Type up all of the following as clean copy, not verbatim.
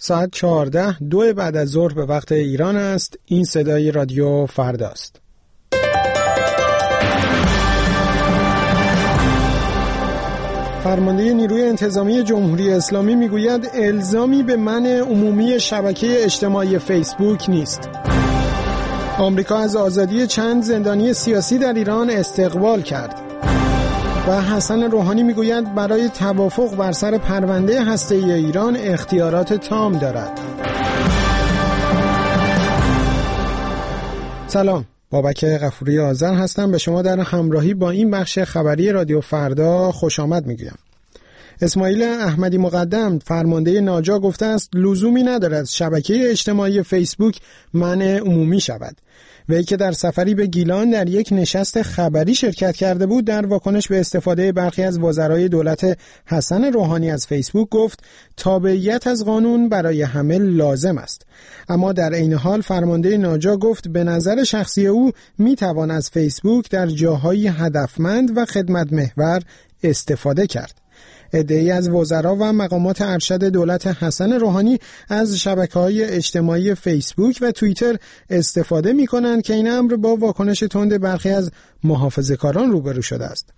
ساعت 14:02 بعد از ظهر به وقت ایران است. این صدای رادیو فرداست. فرمانده نیروی انتظامی جمهوری اسلامی میگوید الزامی به منع عمومی شبکه اجتماعی فیسبوک نیست. آمریکا از آزادی چند زندانی سیاسی در ایران استقبال کرد. و حسن روحانی میگوید برای توافق بر سر پرونده هسته‌ای ایران اختیارات تام دارد. سلام، بابک غفوری آذر هستم. به شما در همراهی با این بخش خبری رادیو فردا خوش آمد میگویم. اسماعیل احمدی مقدم فرمانده ناجا گفته است لزومی ندارد شبکه اجتماعی فیسبوک منع عمومی شود. وی که در سفری به گیلان در یک نشست خبری شرکت کرده بود، در واکنش به استفاده برخی از وزرای دولت حسن روحانی از فیسبوک گفت تابعیت از قانون برای همه لازم است. اما در عین حال فرمانده ناجا گفت به نظر شخصی او میتوان از فیسبوک در جاهای هدفمند و خدمت محور استفاده کرد. عده‌ای از وزرا و مقامات ارشد دولت حسن روحانی از شبکه‌های اجتماعی فیسبوک و توییتر استفاده می‌کنند که این امر با واکنش تند برخی از محافظه‌کاران روبرو شده است.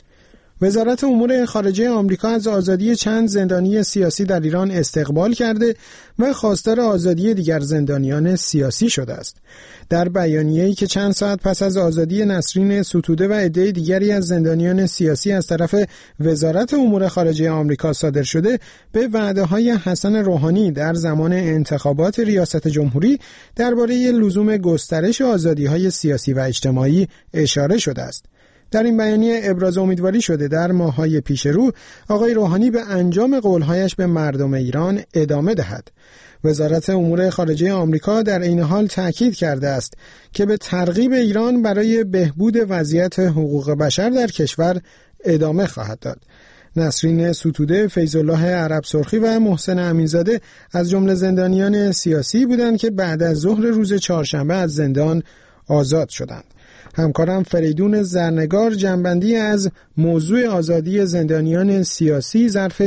وزارت امور خارجه آمریکا از آزادی چند زندانی سیاسی در ایران استقبال کرده و خواستار آزادی دیگر زندانیان سیاسی شده است. در بیانیه‌ای که چند ساعت پس از آزادی نسرین ستوده و عده دیگری از زندانیان سیاسی از طرف وزارت امور خارجه آمریکا صادر شده، به وعده‌های حسن روحانی در زمان انتخابات ریاست جمهوری درباره لزوم گسترش آزادی‌های سیاسی و اجتماعی اشاره شده است. در این بیانیه ابراز امیدواری شده در ماه‌های پیش رو آقای روحانی به انجام قول‌هایش به مردم ایران ادامه دهد. وزارت امور خارجه آمریکا در این حال تأکید کرده است که به ترغیب ایران برای بهبود وضعیت حقوق بشر در کشور ادامه خواهد داد. نسرین ستوده، فیض‌الله عرب سرخی و محسن امینزاده از جمله زندانیان سیاسی بودند که بعد از ظهر روز چهارشنبه از زندان آزاد شدند. همکارم فریدون زرنگار جنبندی از موضوع آزادی زندانیان سیاسی ظرف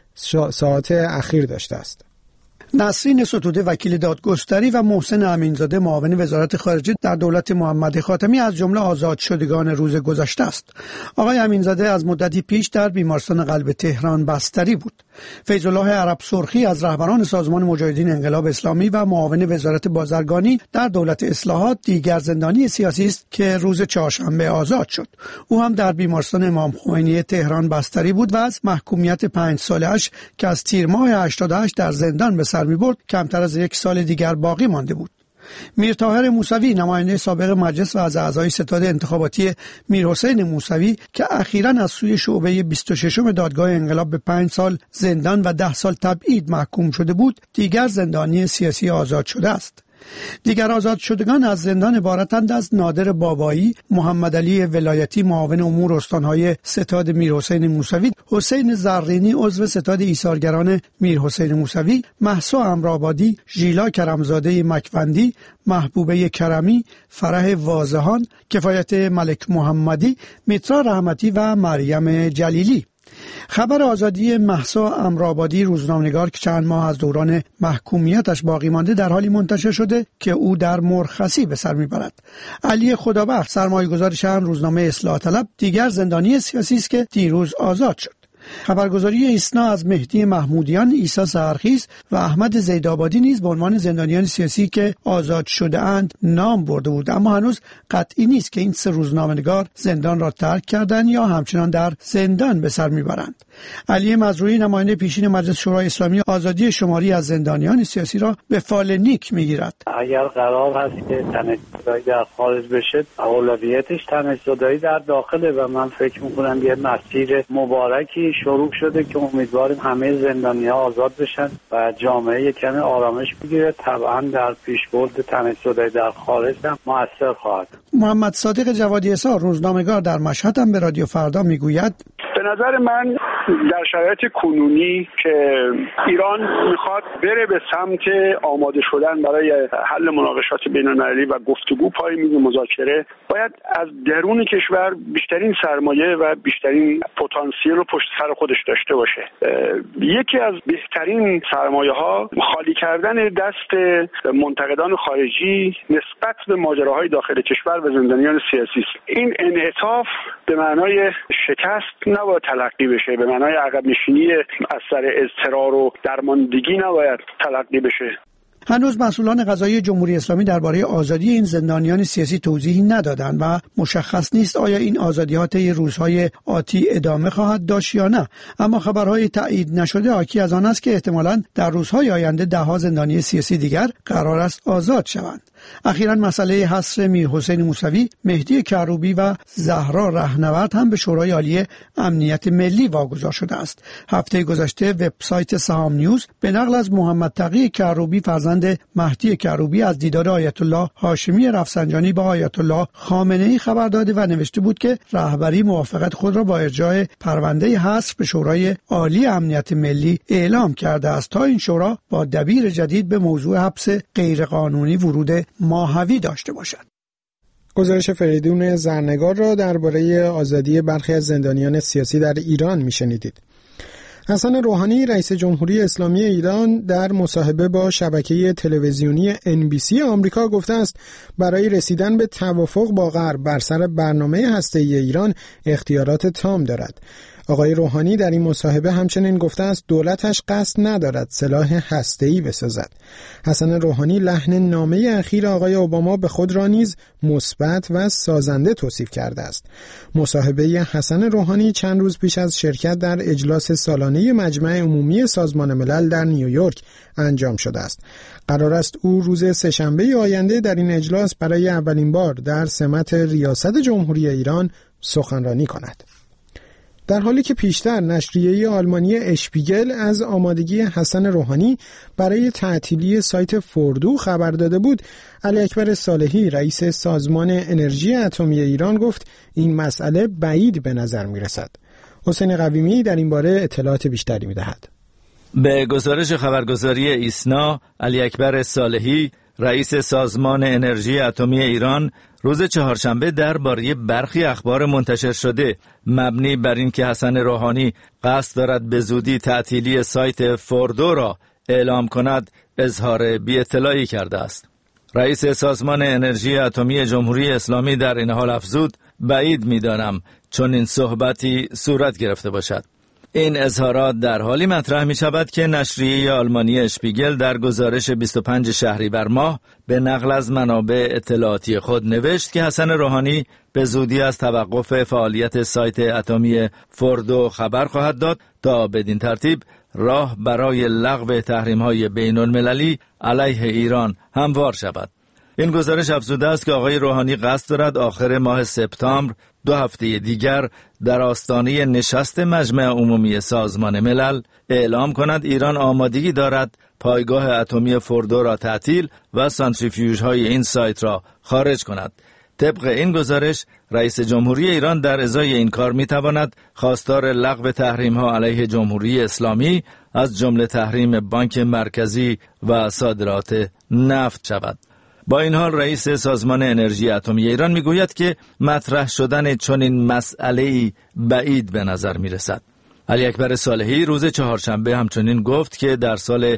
ساعات اخیر داشته است. نسرین ستوده وکیل دادگستری و محسن امینزاده معاون وزارت خارجه در دولت محمد خاتمی از جمله آزاد شدگان روز گذشته است. آقای امینزاده از مدتی پیش در بیمارستان قلب تهران بستری بود. فیض‌الله عرب سرخی از رهبران سازمان مجاهدین انقلاب اسلامی و معاون وزارت بازرگانی در دولت اصلاحات دیگر زندانی سیاسی است که روز چهارشنبه آزاد شد. او هم در بیمارستان امام خمینی تهران بستری بود و از محکومیت 5 ساله‌اش که از تیر ماه 88 در زندان به سر می‌برد کمتر از 1 سال دیگر باقی مانده بود. میرطاهر موسوی نماینده سابق مجلس و از اعضای ستاد انتخاباتی میرحسین موسوی که اخیراً از سوی شعبه 26 دادگاه انقلاب به 5 سال زندان و 10 سال تبعید محکوم شده بود، دیگر زندانی سیاسی آزاد شده است. دیگر آزاد شدگان از زندان عبارتند از نادر بابایی، محمد علی ولایتی معاون امور استانهای ستاد میرحسین موسوی، حسین زرینی عضو ستاد ایثارگران میرحسین موسوی، مهسا امرآبادی، ژیلا کرمزاده مکوندی، محبوبه کرمی، فرح واضحان، کفایت ملک محمدی، میترا رحمتی و مریم جلیلی. خبر آزادی مهسا امرآبادی روزنامه‌نگار که چند ماه از دوران محکومیتش باقی مانده در حالی منتشر شده که او در مرخصی به سر میبرد. علی خدابخش سرمایه‌گذار شهر روزنامه اصلاح طلب دیگر زندانی سیاسی است که دیروز آزاد شد. خبرگزاری ایسنا از مهدی محمودیان، عیسی سحرخیز و احمد زیدآبادی نیز به عنوان زندانیان سیاسی که آزاد شده اند نام برده بود، اما هنوز قطعی نیست که این 3 روزنامه‌نگار زندان را ترک کردند یا همچنان در زندان به سر میبرند. علی مزروعی نماینده پیشین مجلس شورای اسلامی آزادی شماری از زندانیان سیاسی را به فال نیک میگیرد. اگر قرار هست که تنش‌زدایی در خارج بشه، اولویتش تنش‌زدایی در داخله و من فکر میکنم یه مسیر مبارکی شروع شده که امیدواریم همه زندانی‌ها آزاد بشن و جامعه یک کمی آرامش بگیره. طبعا در پیشبرد تنش‌زدایی در خارج هم مؤثر خواهد. محمد صادق جوادی احصار روزنامه‌نگار در مشهد هم به رادیو فردا میگوید به نظر من در شرایط کنونی که ایران میخواد بره به سمت آماده شدن برای حل مناقشات بین‌المللی و گفتگو پای میز مذاکره، باید از درون کشور بیشترین سرمایه و بیشترین پتانسیل رو پشت سر خودش داشته باشه. یکی از بهترین سرمایه ها خالی کردن دست منتقدان خارجی نسبت به ماجراهای داخل کشور و زندانیان سیاسی است. این انعطاف به معنای شکست نباید تلقی بشه، به معنای عقب نشینی از سر اضطرار و درماندگی نباید تلقی بشه. هنوز مسئولان قضایی جمهوری اسلامی درباره آزادی این زندانیان سیاسی توضیحی ندادند و مشخص نیست آیا این آزادی‌ها طی روزهای آتی ادامه خواهد داشت یا نه. اما خبرهای تایید نشده حاکی از آن است که احتمالاً در روزهای آینده ده‌ها زندانی سیاسی دیگر قرار است آزاد شوند. اخیراً مسئله حصر میرحسین موسوی، مهدی کروبی و زهرا رهنورد هم به شورای عالی امنیت ملی واگذار شده است. هفته گذشته وبسایت سهام نیوز به نقل از محمد تقی کروبی فرزند مهدی کروبی از دیدار آیت الله هاشمی رفسنجانی با آیت الله خامنه‌ای خبر داده و نوشته بود که رهبری موافقت خود را با ارجاع پرونده حصر به شورای عالی امنیت ملی اعلام کرده است تا این شورا با دبیر جدید به موضوع حبس غیرقانونی ورود ماهوی داشته باشد. گزارش فریدون زرنگار را درباره آزادی برخی از زندانیان سیاسی در ایران میشنیدید. حسن روحانی رئیس جمهوری اسلامی ایران در مصاحبه با شبکه تلویزیونی NBC آمریکا گفته است برای رسیدن به توافق با غرب بر سر برنامه هسته‌ای ایران اختیارات تام دارد. آقای روحانی در این مصاحبه همچنین گفته است دولتش قصد ندارد سلاح هسته‌ای بسازد. حسن روحانی لحن نامه اخیر آقای اوباما به خود را نیز مثبت و سازنده توصیف کرده است. مصاحبه حسن روحانی چند روز پیش از شرکت در اجلاس سالانه مجمع عمومی سازمان ملل در نیویورک انجام شده است. قرار است او روز سه‌شنبه آینده در این اجلاس برای اولین بار در سمت ریاست جمهوری ایران سخنرانی کند. در حالی که پیشتر نشریه آلمانی اشپیگل از آمادگی حسن روحانی برای تعطیلی سایت فوردو خبر داده بود، علی اکبر صالحی رئیس سازمان انرژی اتمی ایران گفت این مسئله بعید به نظر می رسد. حسین قویمی در این باره اطلاعات بیشتری می دهد. به گزارش خبرگزاری ایسنا، علی اکبر صالحی رئیس سازمان انرژی اتمی ایران روز چهارشنبه درباره برخی اخبار منتشر شده مبنی بر اینکه حسن روحانی قصد دارد به زودی تعطیلی سایت فوردو را اعلام کند اظهار بی‌اطلاعی کرده است. رئیس سازمان انرژی اتمی جمهوری اسلامی در این حال افزود بعید می‌دانم چون این صحبتی صورت گرفته باشد. این اظهارات در حالی مطرح می شود که نشریه آلمانی اشپیگل در گزارش 25 شهریور ماه به نقل از منابع اطلاعاتی خود نوشت که حسن روحانی به زودی از توقف فعالیت سایت اتمی فوردو خبر خواهد داد تا بدین ترتیب راه برای لغو تحریم‌های بین‌المللی علیه ایران هموار شود. این گزارش افزوده است که آقای روحانی قصد دارد آخر ماه سپتامبر 2 هفته دیگر در آستانه نشست مجمع عمومی سازمان ملل اعلام کند ایران آمادگی دارد پایگاه اتمی فوردو را تعطیل و سانتریفیوژهای این سایت را خارج کند. طبق این گزارش رئیس جمهوری ایران در ازای این کار میتواند خواستار لغو تحریم‌ها علیه جمهوری اسلامی از جمله تحریم بانک مرکزی و صادرات نفت شود. با این حال رئیس سازمان انرژی اتمی ایران میگوید که مطرح شدن چنین مسئله‌ای بعید به نظر میرسد. علی اکبر صالحی روز چهارشنبه همچنین گفت که در سال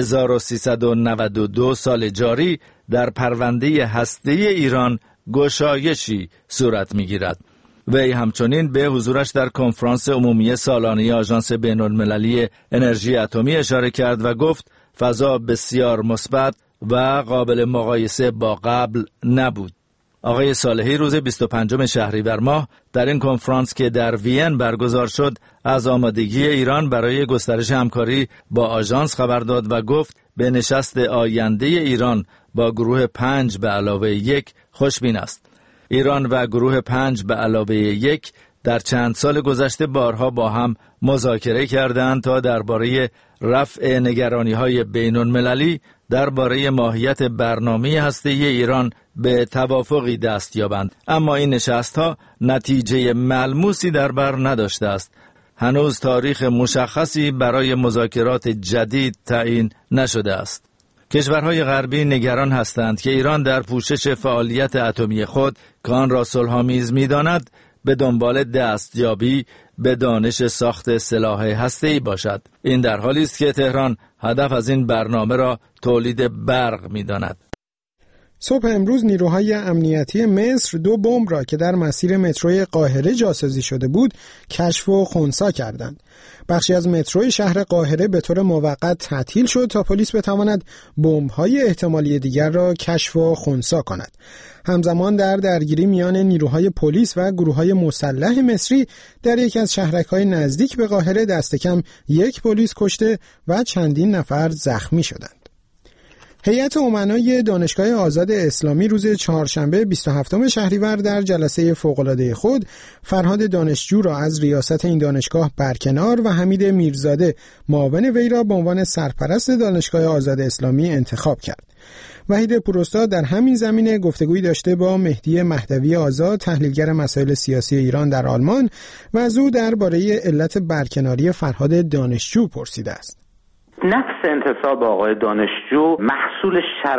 1392 سال جاری در پرونده هسته‌ای ایران گشایشی صورت میگیرد. وی همچنین به حضورش در کنفرانس عمومی سالانه آژانس بین‌المللی انرژی اتمی اشاره کرد و گفت فضا بسیار مثبت و قابل مقایسه با قبل نبود. آقای صالحی روز 25 شهریور ماه در این کنفرانس که در وین برگزار شد از آمادگی ایران برای گسترش همکاری با آژانس خبر داد و گفت به نشست آینده ایران با گروه 5 به علاوه 1 خوشبین است. ایران و گروه 5 به علاوه 1 در چند سال گذشته بارها با هم مذاکره کردند تا درباره رفع نگرانی‌های بین‌المللی درباره ماهیت برنامه هسته‌ای ایران به توافقی دست یابند، اما این نشست‌ها نتیجه ملموسی در بر نداشته است. هنوز تاریخ مشخصی برای مذاکرات جدید تعیین نشده است. کشورهای غربی نگران هستند که ایران در پوشش فعالیت اتمی خود که آن را صلح‌آمیز می‌داند به دنبال دستیابی به دانش ساخت سلاح هسته‌ای باشد. این در حالی است که تهران هدف از این برنامه را تولید برق می‌داند. صبح امروز نیروهای امنیتی مصر 2 بمب را که در مسیر متروی قاهره جاسازی شده بود کشف و خنثی کردند. بخشی از متروی شهر قاهره به طور موقت تعطیل شد تا پلیس بتواند بمب‌های احتمالی دیگر را کشف و خنثی کند. همزمان در درگیری میان نیروهای پلیس و گروه‌های مسلح مصری در یکی از شهرک‌های نزدیک به قاهره دست کم 1 پلیس کشته و چندین نفر زخمی شدند. هیئت امنای دانشگاه آزاد اسلامی روز چهارشنبه 27 شهریور در جلسه فوق‌العاده خود فرهاد دانشجو را از ریاست این دانشگاه برکنار و حمید میرزاده معاون وی را به عنوان سرپرست دانشگاه آزاد اسلامی انتخاب کرد. وحید پوراستاد در همین زمینه گفتگویی داشته با مهدی مهدوی آزاد، تحلیلگر مسائل سیاسی ایران در آلمان، و از او درباره علت برکناری فرهاد دانشجو پرسیده است. نفس انتصاب آقای دانشجو محصول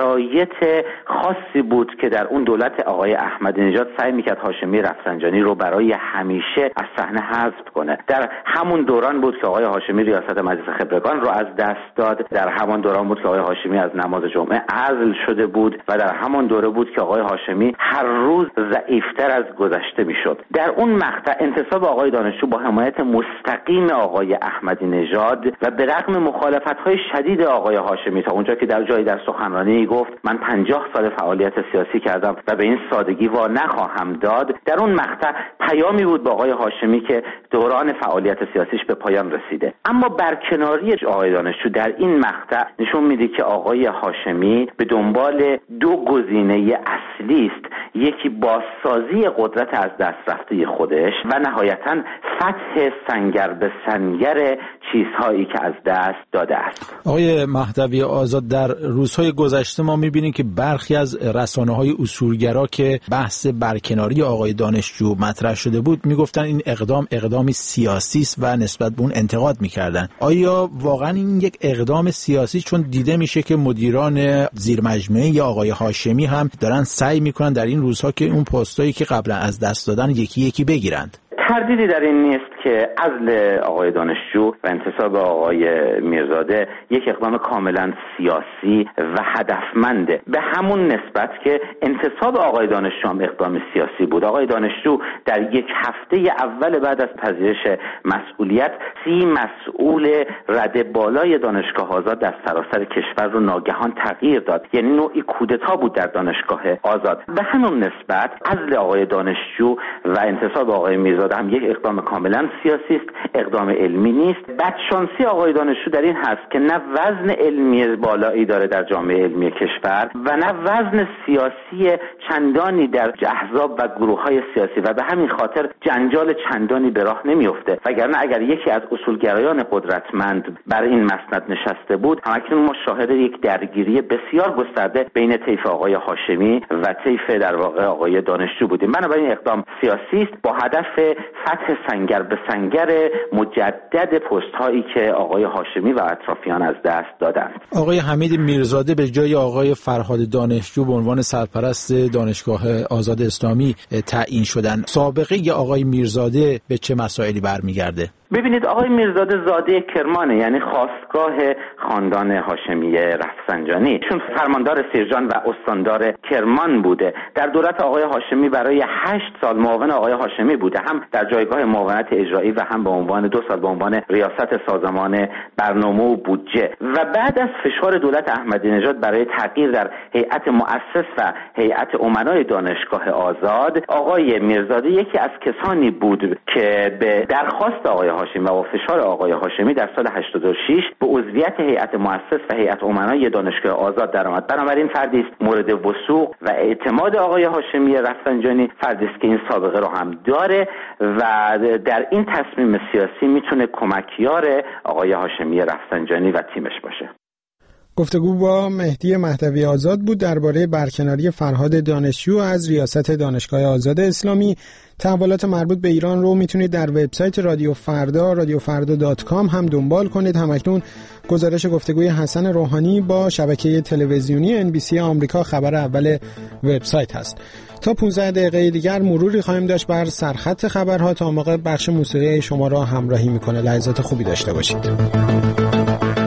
شرایط خاصی بود که در اون دولت آقای احمدی نژاد سعی میکرد هاشمی رفسنجانی رو برای همیشه از صحنه حذف کنه. در همون دوران بود که آقای هاشمی ریاست مجلس خبرگان رو از دست داد. در همان دوران بود که آقای هاشمی از نماز جمعه عزل شده بود و در همان دوره بود که آقای هاشمی هر روز ضعیفتر از گذشته میشد. در اون مقطع انتصاب آقای دانشجو با حمایت مستقیم آقای احمدی نژاد و به رغم مخالفت‌های شدید آقای هاشمی، تا اونجا که در جایی در سخنرانی گفت من 50 سال فعالیت سیاسی کردم و به این سادگی وا نخواهم داد، در اون مقطع پیامی بود با آقای هاشمی که دوران فعالیت سیاسیش به پایان رسیده. اما برکناری آقای دانشجو در این مقطع نشون میده که آقای هاشمی به دنبال 2 گزینه اصلی است: یکی بازسازی قدرت از دست رفته خودش و نهایتاً فتح سنگر به سنگر چیزهایی که از دست داده است. آقای مهدوی آزاد، در روزهای گذشته ما می‌بینیم که برخی از رسانه‌های اصولگرا که بحث برکناری آقای دانشجو مطرح شده بود میگفتن این اقدامی سیاسی است و نسبت به اون انتقاد می‌کردن. آیا واقعا این یک اقدام سیاسی؟ چون دیده میشه که مدیران زیرمجموعه یا آقای هاشمی هم دارن سعی می‌کنن در این روزها که اون پستایی که قبلا از دست دادن یکی یکی بگیرند. تردیدی در این نیست که عزل آقای دانشجو و انتصاب آقای میرزاده یک اقدام کاملا سیاسی و هدفمنده، به همون نسبت که انتصاب آقای دانشجو هم اقدام سیاسی بود. آقای دانشجو در 1 هفته اول بعد از پذیرش مسئولیت 30 مسئول رده بالای دانشگاه آزاد در سراسر کشور رو ناگهان تغییر داد، یعنی نوعی کودتا بود در دانشگاه آزاد. به همون نسبت عزل آقای دانشجو و انتصاب آقای میرزاده هم یک اقدام کاملا سیاسی است، اقدام علمی نیست. بدشانسی آقای دانشجو در این هست که نه وزن علمی بالایی داره در جامعه علمی کشور و نه وزن سیاسی چندانی در احزاب و گروه‌های سیاسی و به همین خاطر جنجال چندانی به راه نمیفته. وگرنه اگر یکی از اصولگرایان قدرتمند بر این مسند نشسته بود، همکنون ما شاهد یک درگیری بسیار گسترده بین طیف آقای هاشمی و طیف در واقع آقای دانشجو بودیم. بنابراین اقدام سیاسی است با هدف فتح سنگر به سنگر مجدد پست هایی که آقای هاشمی و اطرافیان از دست دادند. آقای حمید میرزاده به جای آقای فرهاد دانشجو به عنوان سرپرست دانشگاه آزاد اسلامی تعیین شدن. سابقه آقای میرزاده به چه مسائلی برمیگرده؟ ببینید، آقای میرزاده زاده کرمانه، یعنی خاستگاه خاندان هاشمی رفسنجانی، چون فرماندار سیرجان و استاندار کرمان بوده. در دولت آقای هاشمی برای 8 سال معاون آقای هاشمی بوده، هم در جایگاه معاونت اجرایی و هم به عنوان 2 سال به عنوان ریاست سازمان برنامه و بودجه. و بعد از فشار دولت احمدی نژاد برای تغییر در هیئت مؤسس و هیئت امنای دانشگاه آزاد، آقای میرزاده یکی از کسانی بود که به درخواست آقای هاشمی و با فشار آقای هاشمی در سال 86 به عضویت هیئت مؤسس و هیئت امنای دانشگاه آزاد درآمد. بنابراین فردی است مورد وثوق و اعتماد آقای هاشمی رفسنجانی، فردی است که این سابقه رو هم داره و در این تصمیم سیاسی میتونه کمکیار آقای هاشمی رفسنجانی و تیمش باشه. گفتگو با مهدی مهدوی آزاد بود درباره برکناری فرهاد دانشجو از ریاست دانشگاه آزاد اسلامی. تحولات مربوط به ایران رو میتونید در وبسایت رادیو فردا radiofrda.com هم دنبال کنید. همکنون گزارش گفتگوی حسن روحانی با شبکه تلویزیونی NBC آمریکا خبر اول وبسایت هست. تا 15 دقیقه دیگر مروری خواهیم داشت بر سرخط خبرها تا موقع بخش موسیقی شما را همراهی میکنه. لحظات خوبی داشته باشید.